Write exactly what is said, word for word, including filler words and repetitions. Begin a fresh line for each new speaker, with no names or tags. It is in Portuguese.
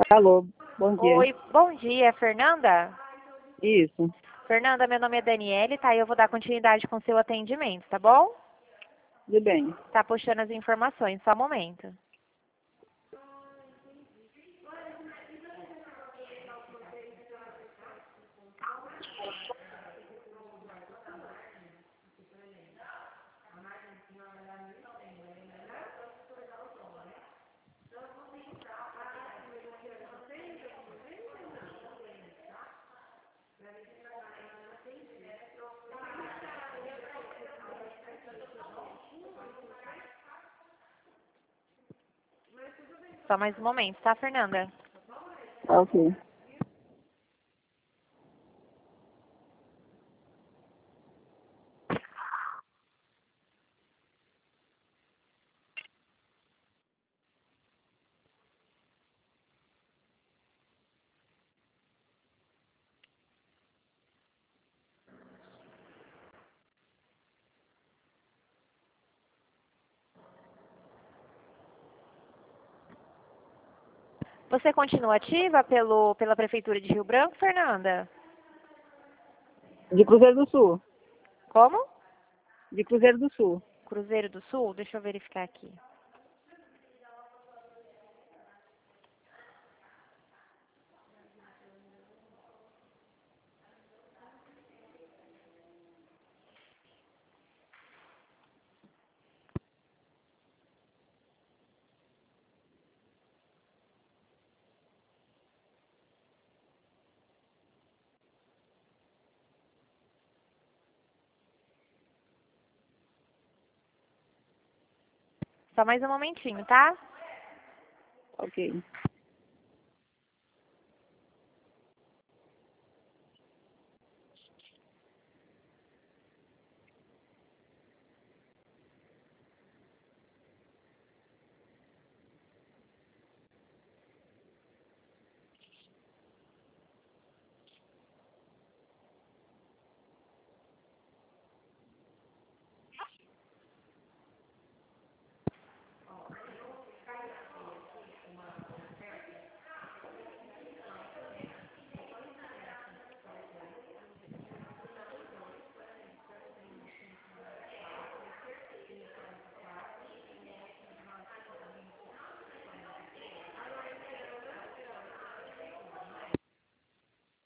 Alô, bom dia.
Oi, bom dia, Fernanda?
Isso,
Fernanda, meu nome é Daniele, tá? E eu vou dar continuidade com o seu atendimento, tá bom?
tudo bem.
Tá puxando as informações, só um momento. Só mais um momento, tá, Fernanda?
Tá ok.
Você continua ativa pelo, pela Prefeitura de Rio Branco, Fernanda?
De Cruzeiro do Sul.
Como?
De Cruzeiro do Sul.
Cruzeiro do Sul? Deixa eu verificar aqui. Só mais um momentinho, tá?
Ok.